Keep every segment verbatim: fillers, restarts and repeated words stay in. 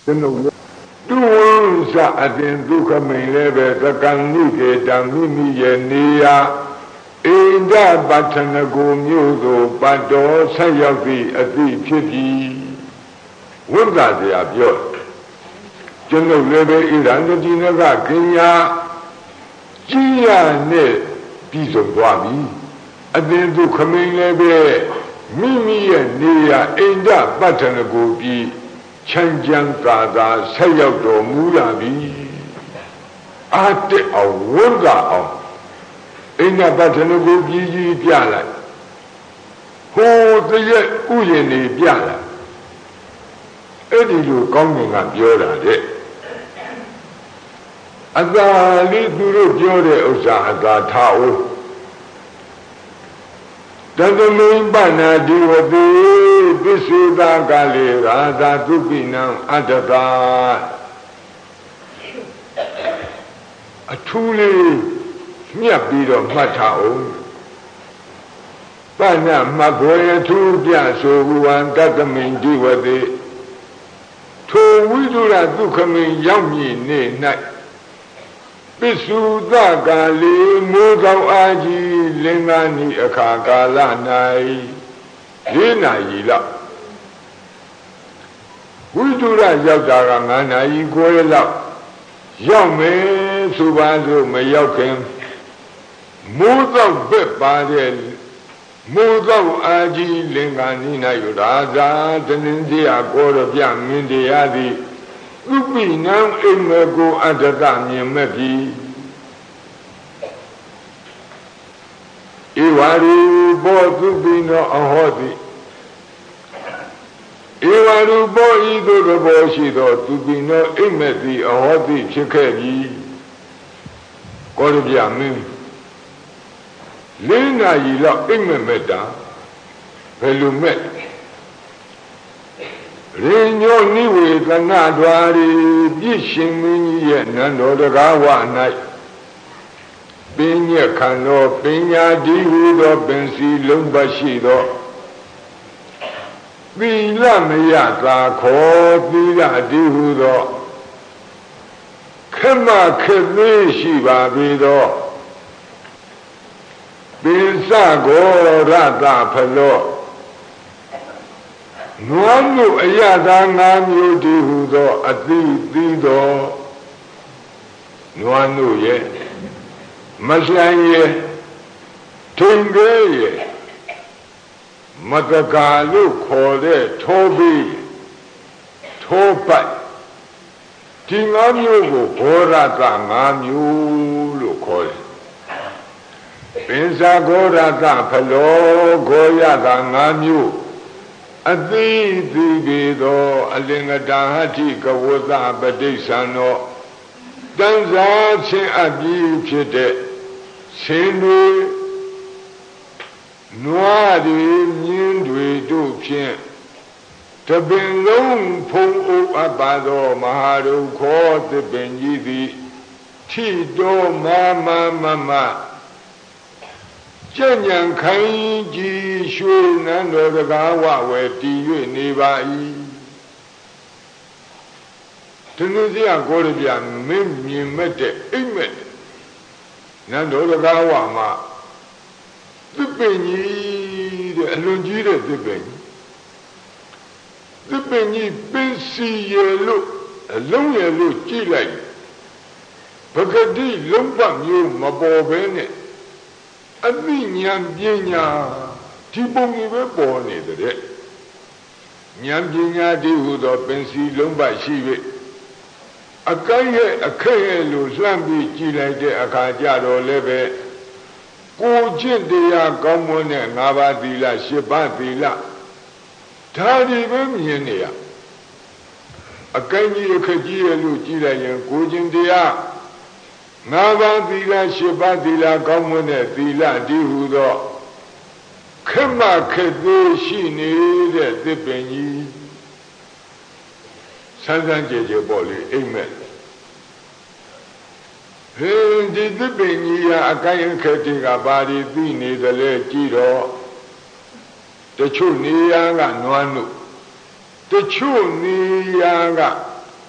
know, two wounds at the Dukamin level, the Ganiki, Damimi, Nia, in that Batanago Muso, Bado, Sayavi, at the Chitty. What are they of yours? General level is under the Kenya, Gia, ne, piece of Wabi, at the Dukamin level, Mimi and Nia, in that Batanago. Chanjang Tata, Sayato Murabi Ate a Wurga in a Batanago Gigi Piala. Who the yet Uyeni Piala? Eddie Lu coming up Yoda de Ada Little Jode Osaka Tao. Doesn't mean Bana do what they Bisuda Gali Rada Dubinam Adada a truly mere bit of Matao Bana Magoya to Biaso who and Dagamin do what they to Widura Dukamin Yami ne night. Bisuda Gali Mugao Aji Lingani Akagala Nai Lina Yila Widura Yagdarangana Iguela Yame Subazo Mayokim Mugao Bepade Mugao Aji Lingani Yuraza Tenindia Gora Yamindiadi Ubi now in Mago Adadami Magi Iwaru bo Dubino Ahodi Iwaru bo Ido the Boshido Dubino Imedi Ahodi Chikegi Gorbiamin Lina Yila Imemeda Pelumet Rinyo niwe kanadwari bishimin ye nando the gawa night. Binya kano, binya dihudo, bensi lumbashido. Bila miyata ko, bila dihudo. Kema kebe shiva bido. Binsa go rata palo. Nuanu ayada namyo dihudo ati dido Nuanu ye Maslan ye Tunge ye Matakalu kode Tobi Topai Tingamyo go Gorata ngamyo lo kode Pensa gorata palo Goyata ngamyo Adi Digido Alingadahati Kawaza Badisano Danza Chin Abi Chite Chinwe Noadi Mindwe Du Pien Tabin Long Pong Abado Maharu Ko the Benjidi Tido Mama Mama Janyan Kaiji Shu Nando the Gawa where Tiyu Nibai Tunisia Goribia Mimi Mete Imet Nando the Gawa Ma the Benny the Alunjira the Benny the Benny Bensi Yellow a long yellow Chile Pagadi Lumpa Mu Mabo Bene Nyam Binya, Tibongi were born in the day. Nyam Binya Dihudo, Bensi Lumba Shive. A Kaya, a Kaya Luzambi, Chile, a Kajado Leve. Go Jindia, Gomone, Navadila, Shibatila. Tadi Vemiania. A Kanya Kajia Lucila, and Gujindia. Nava dila shiba dila gamune dila dihudo Kema kede shini de dipeni Sansan jeje boli, amen. Di dipeni ya akayin kete ka bari dini dale jiro Techu ni ya nga nuanu Techu ni ya nga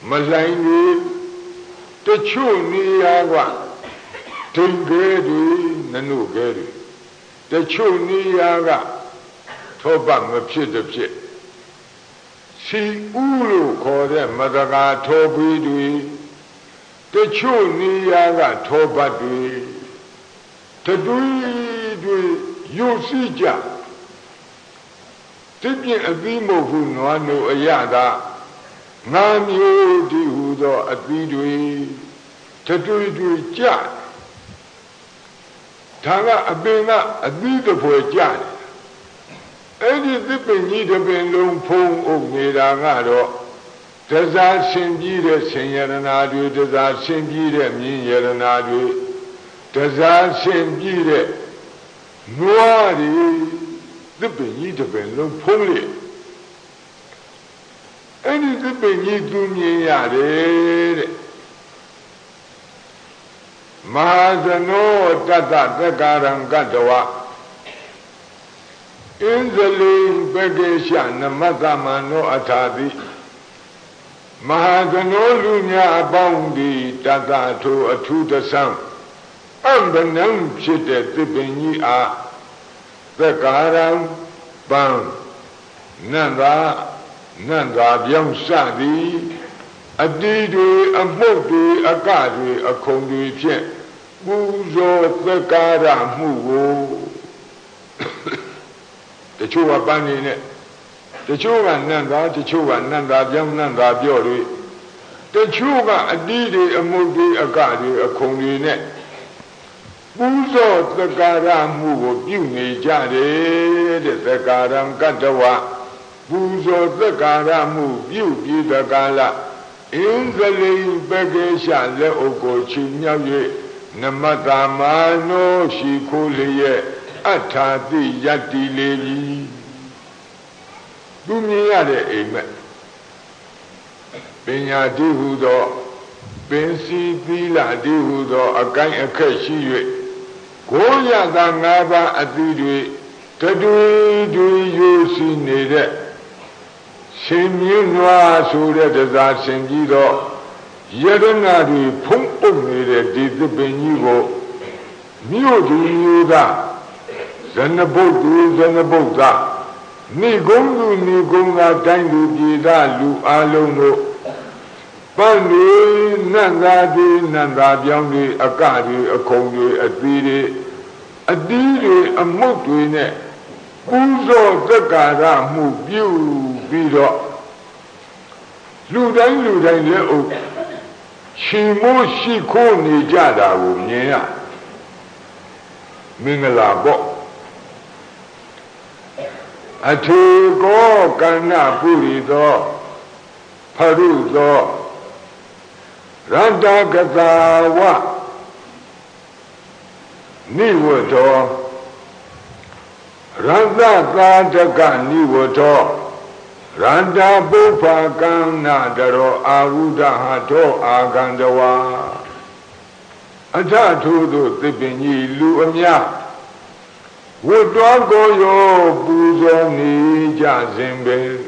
Malaini, the Chuniaga, Tingedi, Nanugedi, the Chuniaga, Tobam of Pit of Pit. See Ulu called them Madaga Tobi, the Chuniaga Tobadui, the Dui Yusija, taking a Vimo who no Ayada. Nam you do the Abidui, Tatu Jan. Tanga Abena, a beautiful Jan. Any dipping need of been long pong of Nidangado. Does that same be the Senyaranadu? Does that same be the Minyaranadu? Does that same be the Noari? Dipping need of been long pongly. Any the Benny Dunya Yare Mahazano Tata Takaram Gatawa in the lane Begeshan Mazamano Atadi Mahazano Lunya Boundy Tata to a to the sun and the name shitted the Benny are the Karam Bang Nanda Nanda Biang Sadi, a deed, a motive, a guard, a conduit, Buzo, the Gara, Mugo, the Chua Banine, the Chua Nanda, the Chua Nanda, Biang Nanda Biori, the Chua, a deed, a motive, a guard, a conduit, Buzo, the Gara, Mugo, Buni Jade, the Garam Gatawa. Buzo the Garamu, you the Gala, in the lane Begesha, the Okochinya, Namatamano, Shikulie, Atati Yati Lady. Dumiade, amen. Benya Dihudo, Bensi Pila Dihudo, a kind of Kashi, Goya Dangaba Atidui, Tadu, do you see needed? Simyunwa so that the Sangido Yadana Pump of me did the Benigo Mudu Nuda Zanabodu Zanaboda Nigundu Nigunga Tangu Gida Lu Alono Pandi Nandadi Nanda Biangi Akadi Akongi Adidi Adidi a Mutuine Uzo the Gara move you Bido Ludan Ludan Leo Shimo Shiko Nijada Wumia Mingalabo Ate go Kana Purido Parudo Randa Gazawa Niwoto Randa Gadaga Niwoto Randa Bopa Gana Daro Aruda Hato Agandawa Atatu Tibini Luamya Woodwago Yo Buzo Ni Jazimbe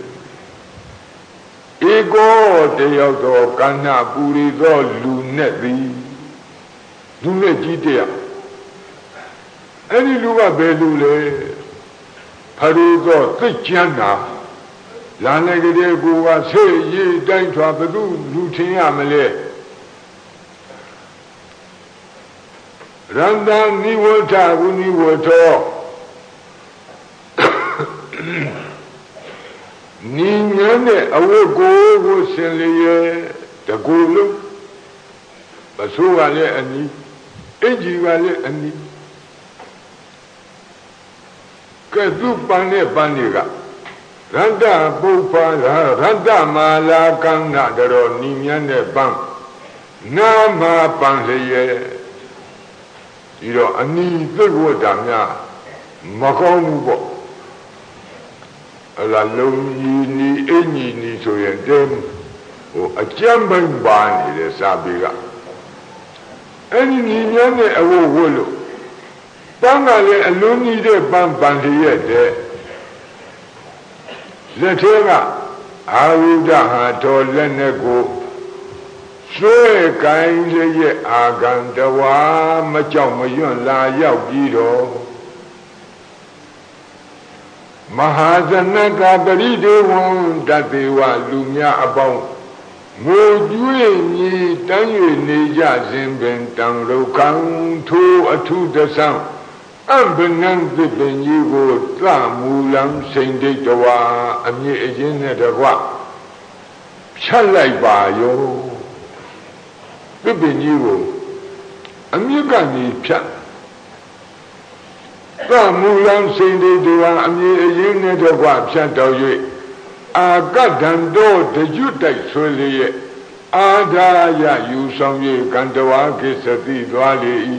Ego Deoto Kana Purido Lunetti Lunetia Any Luga Belule Parudo Tichana Lanagade Gua say ye dine to Abadu Lutin Amele Randa Niwota Uniwoto Ninyane Awogo was Senley the Gulu Basuvale and Ejivale and Kadu Pane Paniga Randa Bupa Randa Mala Ganga Daro Ninyane Bang Nama Panleye You know, I need the word Damia Macomubo La Luni Eni Nito Yendem or a Jamban Bani de Sabiga. Any Ninyane Awo Wolo Bangale Aluni de Bambandiete Letera Aruda Hato Lenego ဆွဲကိုင်းလျက်အာကံတဝါမကြောက်မရွံ့လာရောက်ပြီးတော့မဟာဇနကပရိဒေဝံတတေဝလူများအပေါင်းငိုကြွေးမြည်တမ်း၍နေကြစဉ်ပင်တံရုခံထိုးအထုတဆံအဘနံသစ်ပင်ကြီးကိုသမူလံစိန်ဒိတ်တဝါအမြင့်အရင်နဲ့တကွဖြတ်လိုက်ပါယောသစ်ပင်ကြီးကိုအမြင့်ကနေဖြတ်သမူလံစိန်ဒိတ်တဝါအမြင့်အရင်နဲ့တကွဖြတ်တော်၍အာကဒံတော်တကျွတ်တိုက်ဆွေလျက်အာဒါယယူဆောင်၍ကန္တဝါကိစ္စတိသွားလေ၏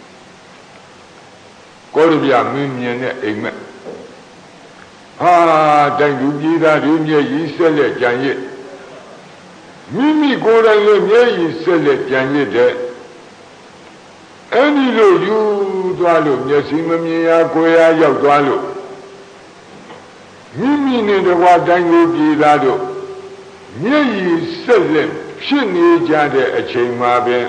ကိုရပြမင်းမြင်တဲ့အိမ်မက်ဟာတိုင်သူပြည်သားတွေမျက်ရည်ဆက်လက်ကြံရစ်မိမိကိုယ်တိုင်လည်းမျက်ရည်ဆက်လက်ကြံရစ်တဲ့အဲ့ဒီလိုယူသွားလို့မျက်စိမမြင်ရကိုယ်ရရောက်သွားလို့မိမိနဲ့တကွာတိုင်းကိုပြည်သားတို့မျက်ရည်ဆက်လက်ဖြစ်နေကြတဲ့အချိန်မှာပဲ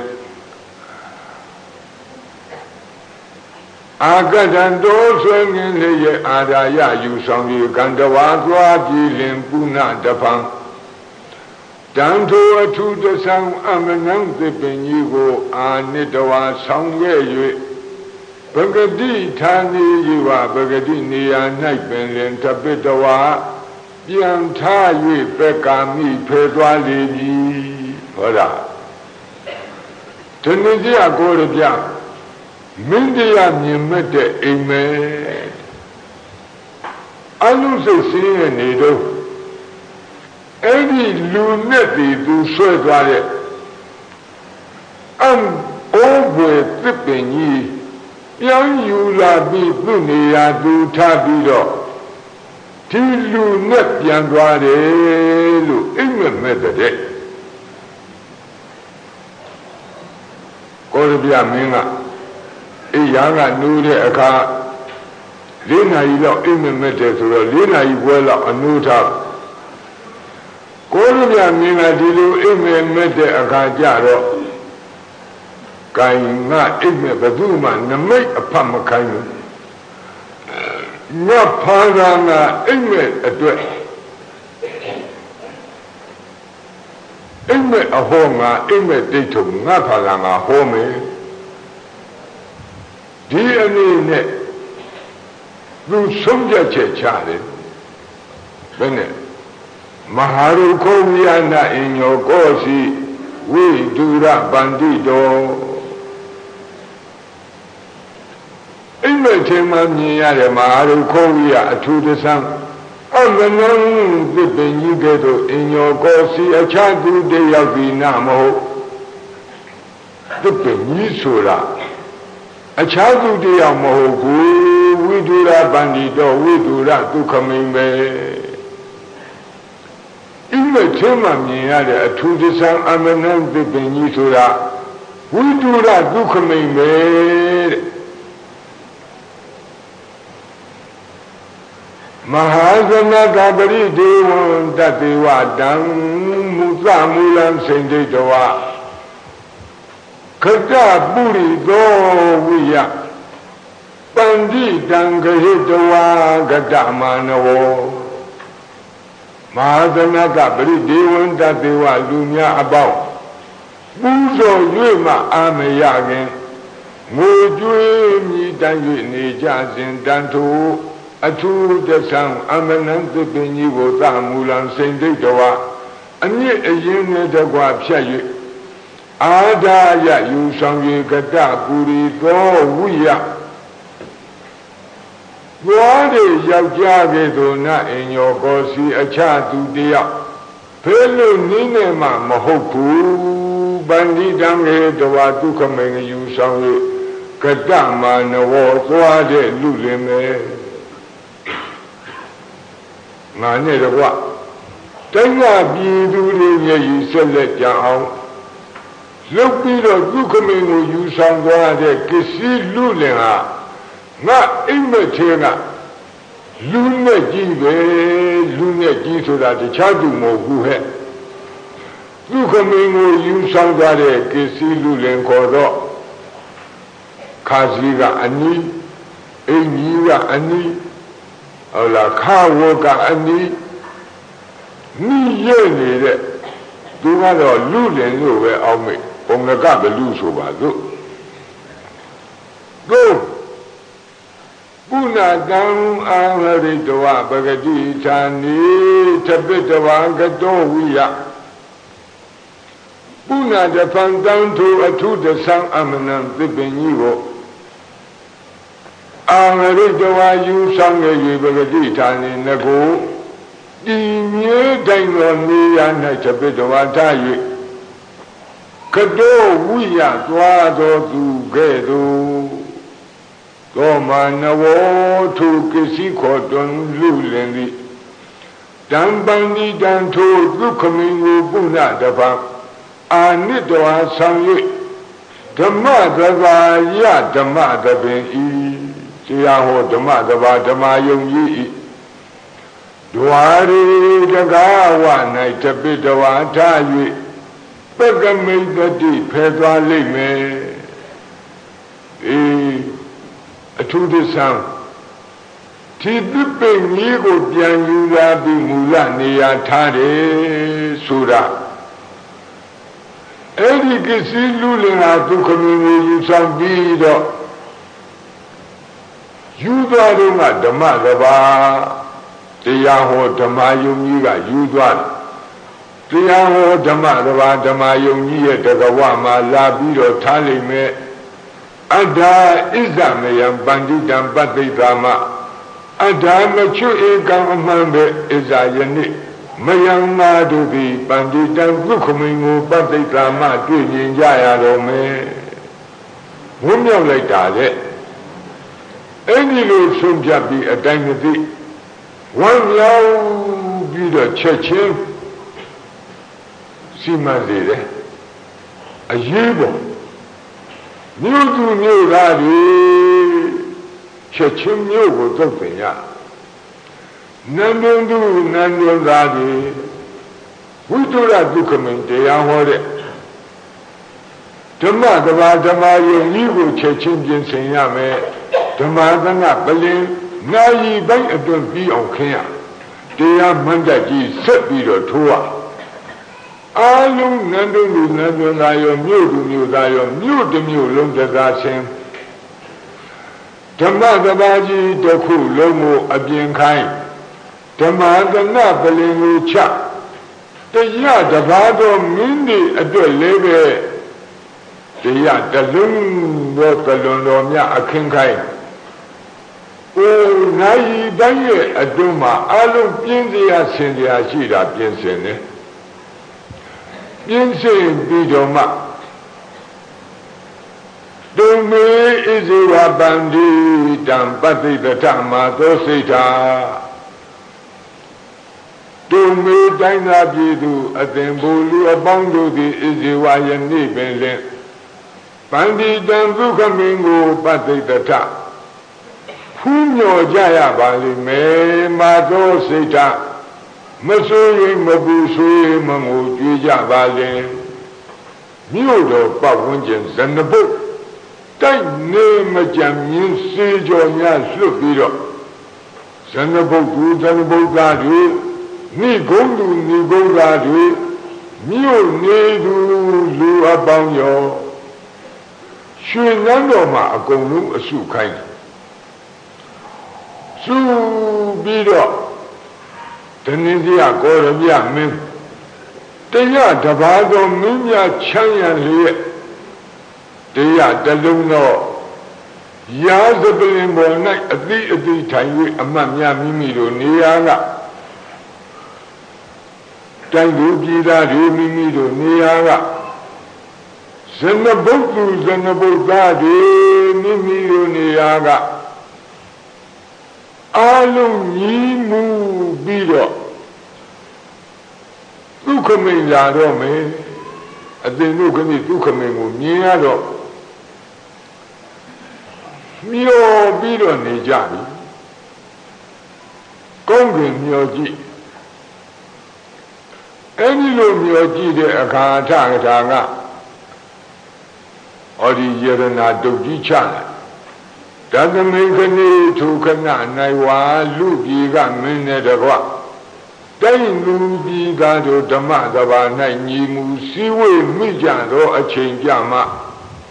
အာကတံတော်ဆွေငင်းလျက်အာရာယယူဆောင်၍ကန္တဝါသွားပြည်လင်ပုဏ္ဏတဖန်တံထိုအထုတဆံအမနံသစ်ပင်ကြီးကိုအာနိတဝါဆောင်ခဲ့၍ပဂတိဌာနေယဝပဂတိနေရာ၌ပင်လင်တပိတဝါပြန်ထား၍ပက္ကာမိဖယ်သွားလေပြီဟောတာဒီနေ့ကျကိုရပြမင်းတရားမြင်မဲ့တဲ့အိမ်မဲအလူစိတ်စင်းရနေတော့အဲ့ဒီလူနဲ့တည်သူဆွဲသွားတဲ့အံအိုးဘွယ်သစ်ပင်ကြီးပြောင်းယူလာပြီးသူ့နေရာသူထားပြီးတော့ဒီလူနဲ့ပြန်သွားတယ်လို့အိမ်မက်မဲ့တဲ့ကိုရပြမင်းကအေးရာကနိုးတဲ့အခါလေးနာရီလောက်အိမ်မက်မဲ့တယ်ဆိုတော့လေးနာရီခွဲလောက်အနိုးထားကိုရပြမင်းကဒီလိုအိမ်မက်မဲ့တဲ့အခါကြတော့ကိုင်ငါအိမ်မက်ဘယ်သူမှနမိတ်အဖတ်မခိုင်းဘူးငါဖာသာငါအိမ်မက်အတွက်အိမ်မက်အဟောငါအိမ်မက်ဒိဋ္ဌုံငါဖာသာငါဟောမယ်ဒီအနေနဲ့သူဆုံးဖြတ်ချက်ချတယ်ဘယ်နဲ့မဟာရုခောဝိယနာအညောကောစီဝိဒုရပန္တိတောအိမ်မက်ချင်းမှမြင်ရတဲ့မဟာရုခောဝိယအထူးသဆန်းအမနံသစ်ပင်ကြီးကဲ့သို့အညောကောစီအခြားသူတယောက်ဒီနာမဟုတ်သစ်ပင်ကြီးဆိုတာအခြားသူတယောက်မဟုတ်ဘူးဝိဒုရပန္တိတောဝိဒုရဒုက္ခမိန်ပဲအိမ်မက်ချင်းမှမြင်ရတဲ့အထူးသဆန်းအမနံသစ်ပင်ကြီးဆိုတာဝိဒုရဒုက္ခမိန်ပဲတဲ့မဟာဇနကပရိဒေဝံတတေဝတံမူသမူလံစိန်ဒိဋ္ဌဝခတပုရိသောဝိယပန္တိတံခဟိတဝါကတမာနဝမဟာဇနကပရိဒေဝံတတေဝလူများအပေါင်းပူဇော်၍မှအာမရခင်ငိုကြွေးမြည်တမ်း၍နေကြစဉ်တန်ထိုအထူးတဆံအမနံသစ်ပင်ကြီးကိုသမူလံစိန်ဒိဋ္ဌဝအမြင့်အရင်နဲ့တကွဖြတ်၍အာဒါယယူဆောင်၍ကတပုရိသောဝိယဘွားတွေယောက်ျားကဲ့သို့နအညောကောစီအခြားသူတယောက်ဘယ်လိုနည်းနဲ့မှမဟုတ်ဘူးပန္တိတံဟေတဝါဒုက္ခမိန်ယူဆောင်၍ကတမာနဝသွားတဲ့လူလင်ပဲငါနဲ့တော့တိုင်းကပြည်သူတွေမျက်ရည်ဆက်လက်ကြအောင်လုတ်ပြီးတော့ဒုက္ခမင်းကိုယူဆောင်သွားတဲ့ကစ္စည်းလူလင်ဟာငါအိမ်မက်သေးကလူနဲ့ကြီးပဲလူနဲ့ကြီးဆိုတာတခြားသူမဟုတ်ဘူးဟဲ့သူခမင်းကိုယူဆောင်သွားတဲ့ကိစ္စလူလင်ခေါ်တော့ခါစီကအနီးအင်းကြီးကအနီးဟုတ်လားခါဝကအနီးမိရဲ့နေတဲ့သူကတော့လူလင်လို့ပဲအောက်မေ့ပုံကဘလူဆိုပါစို့ကိုပုဏ္ဏတံအာဟရိတဝပဂတိဌာနိသပိတဝါကတောဝိယပုဏ္ဏတဖန်တံထုအထုတဆံအမနံသစ်ပင်ကြီးကိုအာဟရိတဝါယူဆောင်ရဲ့ပဂတိဌာနိငကိုဒီမြေတိုင်တော်နေရ၌သပိတဝါထား၍ကတောဝိယသွားတော်သူကဲ့သို့သောမနဝထုကစီခောတွန်လူလင်သည်တံပန္တိတံထိုဒုက္ခမင်းကိုပုဏ္ဏတပံအာနိတဝါဆောင်၍ဓမ္မသဘာယဓမ္မသပင်ဤတရားဟောဓမ္မသဘာဓမ္မယုံကြီးဤဒွါရီတကားဝ၌တပိတဝါထား၍ပကမိတ်တိဖဲသွားလိမ့်မယ်အေးအထုသစ္စာဒီသစ်ပင်ကြီးကိုပြန်ယူလာပြီးမူလနေရာထားတယ်ဆိုတာအဲ့ဒီကစီလူလင်ဟာဒုက္ခမျိုးကိုယူဆောင်ပြီးတော့ယူသွားတော့ကဓမ္မကဘာတရားဟောဓမ္မယုံကြီးကယူသွားတယ်တရားဟောဓမ္မကဘာဓမ္မယုံကြီးရဲ့တကဝမှာလာပြီးတော့ထားလိမ့်မယ်အဒ္ဓဣဇမယံပန္တိတံပတ္တိကာမအဒ္ဓမချွဧကံအမှန်ပဲဣဇာယနေ့မယံမာတို့သည်ပန္တိတံဒုက္ခမင်းကိုပတ္တိကာမတွေ့မြင်ကြရတော့မယ်ဝန်းမြောက်လိုက်တာတဲ့အဲ့ဒီလိုဆုံးဖြတ်ပြီးအတိုင်းမသိဝမ်းမြောက်ပြီးတော့ချက်ချင်းစီမံစေတယ်အရေးပေါ်မြို့သူမြို့သားတွေချက်ချင်းမြို့ကိုသုတ်ပင်ရနန္ဒုသူနန္ဒုသားတွေဝိတုရဒုက္ခမင်းတရားဟောတဲ့ဓမ္မတဘာဓမ္မယုံကြီးကိုချက်ချင်းပြင်ဆင်ရမယ်ဓမ္မသင္ကပလင်နာယီပိုင်းအတွင်းပြီးအောင်ခင်းရတရားမှန်တတ်ကြီးဆက်ပြီးတော့ထိုးရအာလုံးနန္ဒုလူနန္ဒုသားရောမြို့သူမြို့သားရောမြို့တစ်မြို့လုံးတကားချင်းဓမ္မသဘာကြီးတစ်ခုလုံးကိုအပြင်ခိုင်းဓမ္မသင္ကပလင်ကိုချတရားတဘာတော်မင်းတွေအတွက်လည်းပဲတရားတလုံးသောတလွန်တော်များအခင်းခိုင်းအိုးနိုင်တိုင်းရဲ့အတွင်းမှာအလုံးပြင်းစရာဆင်စရာရှိတာပြင်ဆင်တယ်ပြင်းစင်ပြီးတော့မှတုံမေဣဇေဝပန္တိတံပတ္တိတထမသောစိတ်တာတုံမေတိုင်းသာပြည်သူအသင်ဘူလူအပေါင်းတို့သည်ဣဇေဝယနေ့ပင်လင်ပန္တိတံဒုက္ခမင်းကိုပတ္တိတထဖူးမြော်ကြရပါလိမ့်မယ်မာသောစိတ်ဓာတ်မဆိုးရင်မပူဆိုးရင်မငိုကြွေးကြပါလေမြို့တော်ပတ်ဝန်းကျင်ဇနပုတ်တိုက်နေမကြံမြင်းစေကြော်များလွတ်ပြီးတော့ဇနပုတ်သူဇနပုတ်သားတွေနိဂုံးသူနိဂုံးသားတွေမြို့နေသူလူအပေါင်းရောရွှေနန်းတော်မှာအကုန်လုံးအစုခိုင်းတယ်စုပြီးတော့တဏှိစီယကောရပြမင်းတရားတဘာတော်မင်းများချမ်းရလျက်တရားတလုံးသောရာဇပလင်ပေါ်၌အတိအတိထိုင်၍အမတ်များမိမိတို့နေရာကတိုင်းသူပြည်သားတွေမိမိတို့နေရာကဇနဗုဒ္ဓဇနဗုဒ္ဓတွေမိမိတို့နေရာကအာလုံးညီးမှုပြီးတော့ဒုက္ခမင်းလာတော့မယ်အသင်တို့ကနေ့ဒုက္ခမင်းကိုမြင်ရတော့မျောပြီးတော့နေကြပြီကောင်းကင်မျောကြည့် Any Lumio Gide Akata Tanga or the Yerana Dogi Chana. Doesn't make a need to Kana Naiwa, Lugiga Minedava. Dain Lugi Gado Damadava Nainimu, Siwe Mijano, a change Yama.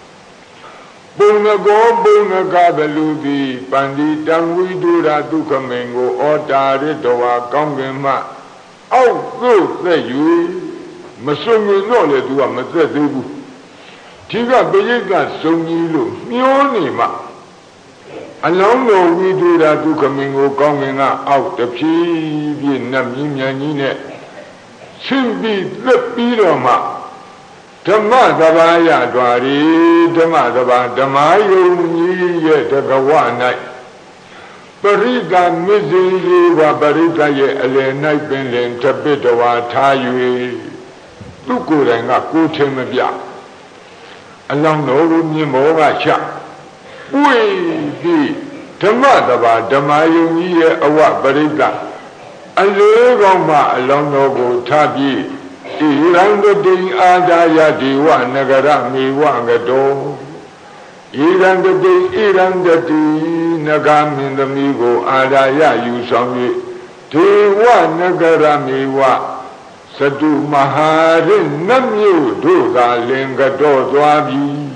Bonago, Bonagabalubi, Panditan, we do that to Kamengo, or Daritoa, Kongema. Oh, good, say you. Masumi no le do a Mazebu. Tiga Bega, Sonilu, Mionima. Along no, we do that to Kamengo, Kongena, out the Chi, Vietnam, Yanine. Simbi, the Pirama. Damadavaya Dwari, Damadava, Damayo, yet the Gawana. Barita Mizi, Barita ye, Elena Benlin, Tabitawa, Tayu, Lukuranga, Kutemabia. Along no Nimora Cha. We be Damadava, Damayo, ye, Awa, Barita. Allegoma, along no Tabi. Iranga ding adaya diwa nagara mi wangado. Iranga ding iranga di nagam in the migo adaya yusami. Diwa nagara mi wa. Sadu maharin namyu duga lingado dwabi.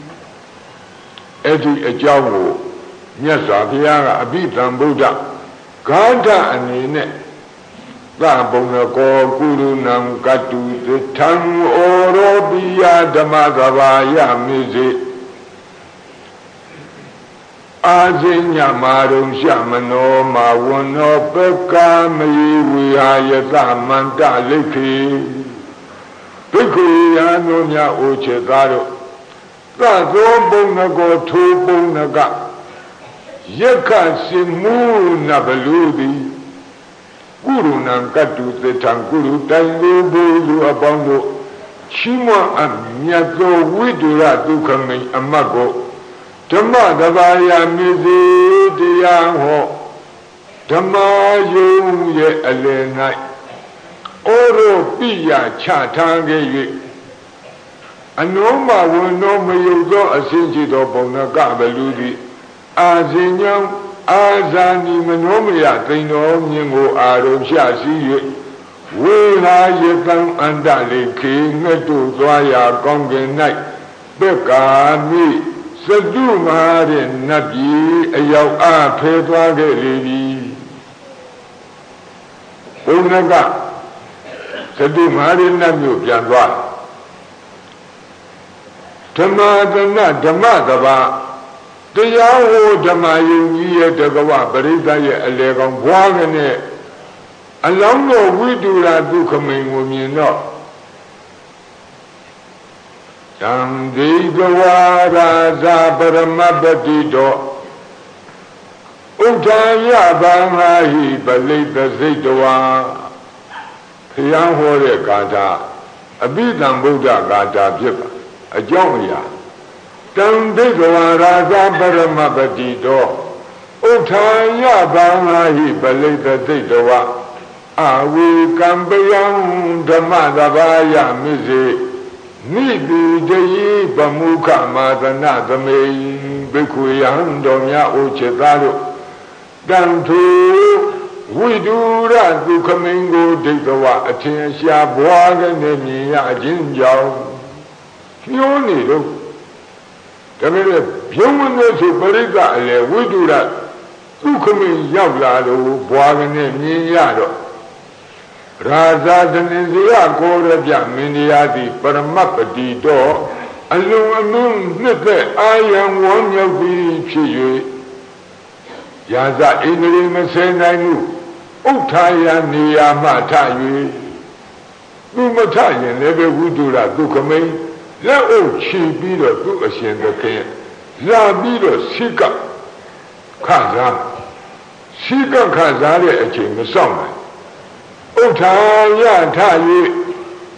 Edi ajawo. Nyasa kiyaga abitan Buddha. Gada anine. Babona ko guru nam katu the tang oro biya damadavaya mizi azinya marum shamano mawano peka mi wihayata manta likhi bhikkhu yano nya uche garo kazo bona ko thu bona ka yakha simu nabaludi Guru Nankatu the Tanguru Tango Bulu Abondo Chima Amyago Widura Dukami Amago Tamadavaya Mizi Diyanho Tamayo Ye Alenai Oro Pia Chatange Anoma will no Mayogo Asinjido Bonagabaludi Azinyam Azani Manomia, Tino, Ningo, Aro, Shasi, Willa Yetan and Dali, King, Metu, Dwaya, Gongan Night, Beka, me, Sadu Marin, Nabi, Ayau, Ah, Pedra, Geli, Unaga, Sadu Marin, Nabu, Janwa, Tamadana, Damadava. The Yaho Damayu ye Dagawa, Barita ye Alegam Wagane. Along no we do that do coming with me no. Some day the Wada Zabaramabadido Utaya Bangahi, Balita Zetawa Yaho Gata, a bit and Buddha Gata Jiba, a Jonia. Tandigo Raza Baramabadido Utaya Bangahi Balita Ditawa Awi Kambayam Damadavaya Mizi Nibi Deyi Bamuka Madanadame Bikuyan Domya Uchetaru Dantu Widura Dukamingo Ditawa Atinsha Bwaga Nemiya Jinjao Yonido Tamil Puman to Barita, we do that. Who come in Yablado, Boagane, Niado Raza Danizia, Gorabia, Miniadi, Paramapadi door, Alum, Nipe, I am one of the Chi Yaza Inri Masenanu, Utaya Niyamatayu, Numatayan, never would do that, who come in. La o chi be the book of Shendake, La be the Sika Kaza, Sika Kazari a king of summer. Otaya Tayi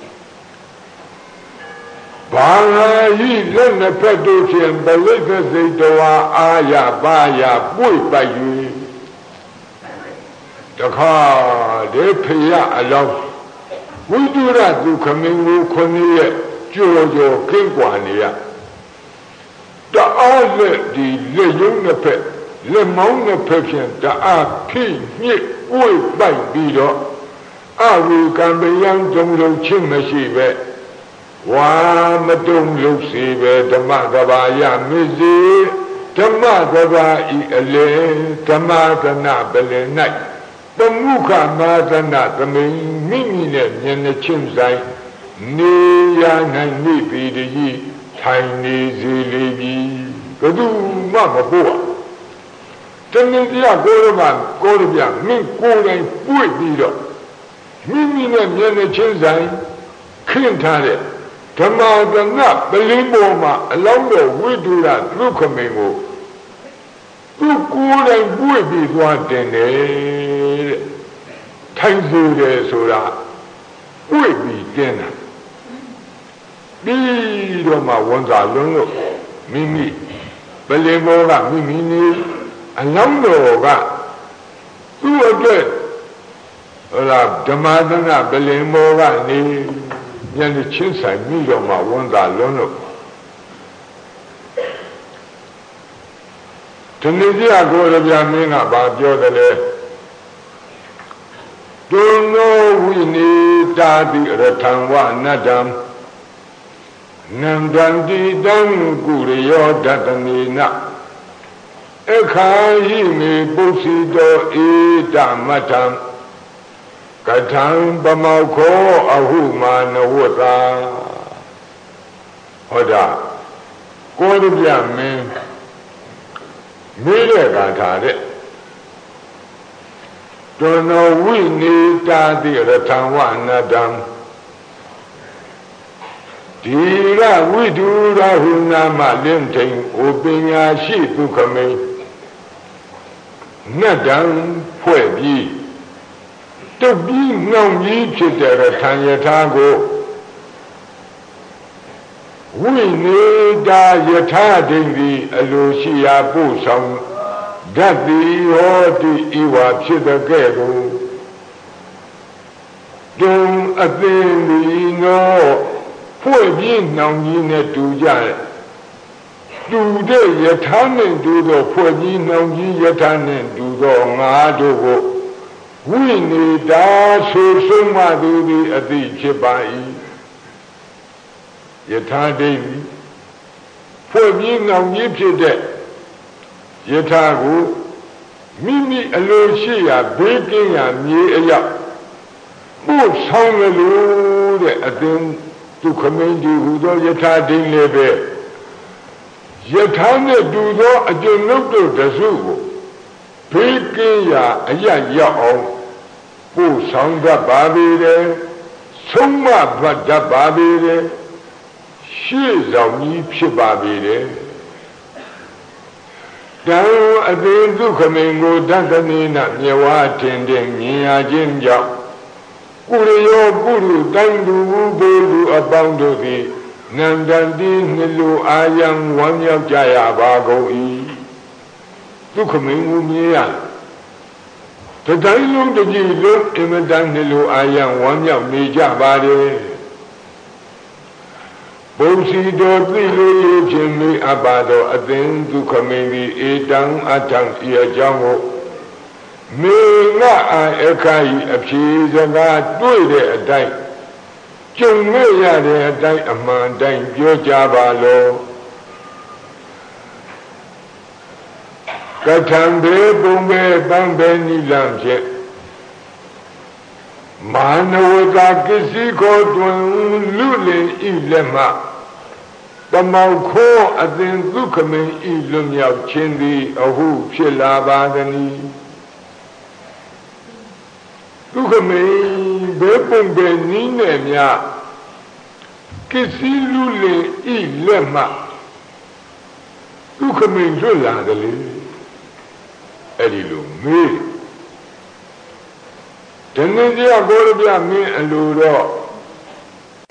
Bala yi len the pedochi and believers they do aya baya boy by you. The car they pay along. ဝိတုရသူခမင်းကိုခုနှစ်ရက်ကြော်ကြော်ကင်းကွာနေရတအားလက်ဒီလက်ရုံးနှစ်ဖက်လက်မောင်းနှစ်ဖက်ဖြင့်တအားဖိညစ်ပွေပိုက်ပြီးတော့အဝေကံပယံကြုံလုံးချင်းမရှိပဲဝါမတုံလို့စီပဲဓမ္မကဘာယမစ္စေဓမ္မကဘာဤအလေဓမ္မကနာပလင်၌ပမုခမာသနာသမိန်မိမိနဲ့မျက်နှာချင်းဆိုင်နေရနိုင်နေပြီတည်းထိုင်နေစေလေပြီဘယ်သူမှမပို့တဏှိတရားကိုရမကိုရပြမင်းကိုယ်တိုင်ပွေ့ပြီးတော့မိမိနဲ့မျက်နှာချင်းဆိုင်ခင်းထားတဲ့ဓမ္မကနာပလင်းပေါ်မှာအလောင်းတော်ဝိတုရသူခမင်းကိုသူကိုယ်တိုင်ပွေ့ပြီးသွားတင်တယ်တဲ့ထိုင်ဆိုတယ်ဆိုတာပွေ့ပြီးတင်တာပြီးတော့မှဝန်သာလုံးလို့မိမိပလင်ပေါ်ကမိမိနေအလောင်းတော်ကသူ့အတွက်ဟောလားဓမ္မသနာပလင်ပေါ်ကနေညနေချင်းဆိုင်ပြီးတော့မှဝန်သာလုံးလို့ဒီနေ့ကျကိုရပြမင်းကဘာပြောတယ်လဲဒုနောဝိနိတာတိရထံဝနတ္တံနန္တံတိတံကုရယောဒတနေနအခါဟိမေပုစီတောဧတမတ္ထံကထံပမောခောအဟုမာနဝတ္တာဟောတာကိုရပြမင်းမေးတဲ့ဂါထာတဲ့ဒုနောဝိနိတာတိရထံဝနတ္တံဒီရဝိတုရဟုနာမလင်းထိန်ဩပညာရှိသူခမိန်နတ်တံဖွဲ့ပြီးတုတ်ပြီးနှောင်ကြီးဖြစ်တဲ့ရထံယထာကိုဝိနေတာယထာဒိဋ္ဌိအလိုရှိရာပို့ဆောင်ဓာတိဟောတိဤဝါဖြစ်တဲ့ကဲ့သို့တုံအသိဉီနောဖွဲ့ပြီးနှောင်ကြီးနဲ့တူကြတယ်တူတဲ့ယထာနဲ့တူသောဖွဲ့ပြီးနှောင်ကြီးယထာနဲ့တူသောငါတို့ကိုဝိနေတာဆိုဆုံးမသူသည်အသိဖြစ်ပါ၏ယထာဒိဋ္ဌိဖွဲ့ပြီးနှောင်ကြီးဖြစ်တဲ့ယထာကိုမိမိအလိုရှိရာဘေးကင်းရာမြေအရောက်ပို့ဆောင်လို့တဲ့အသင်ဒုက္ခမင်းဒီဟူသောယထာဒိဋ္ဌိလည်းပဲယထာနဲ့တူသောအကျုံ့တို့တစုကိုဘေးကင်းရာအရရောက်အောင်ပို့ဆောင်တတ်ပါပေတယ်ဆုံးမဘတ်တတ်ပါပေတယ်ရှေ့ဆောင်ကြီးဖြစ်ပါပေတယ်တံအသိဒုက္ခမင်းကိုတတနေနမြေဝါတင်တင်မြင်ရခြင်းကြောင့်ကုရယောပုရုတိုင်းသူဘုလူအပေါင်းတို့သည်နန္တန်တိနှလိုအာယံဝမ်းမြောက်ကြရပါကုန်၏ဒုက္ခမင်းကိုမြင်ရတတိုင်းလုံးတကြည်လုံးအမတန်နှလိုအာယံဝမ်းမြောက်နေကြပါတယ်ဘုံစီတော်သိလို့ရခြင်းမေအပ်ပါသောအသင်ဒုက္ခမင်းသည်ဧတံအထံဤအကြောင်းကိုမေငါအခါဤအဖြေစကားတွေ့တဲ့အတိုင်းကြုံခဲ့ရတဲ့အတိုင်းအမှန်တိုင်းပြောကြပါလောကထံဘေပုံဘေပံဘေနိလံဖြင့်မာနဝတာကစ္စည်းကိုတွင်လူလင်ဤလက်မှပမောခောအသင်ဒုက္ခမင်းဤလွမြောက်ခြင်းသည်အဟုဖြစ်လာပါသည်ဒုက္ခမင်းဘေပုံဘေနိနဲ့မြကစ္စည်းလူလင်ဤလက်မှဒုက္ခမင်းလွတ်လာတယ်လေအဲ့ဒီလိုမေးတဏှိတရားကိုရပြမင်းအလိုတော့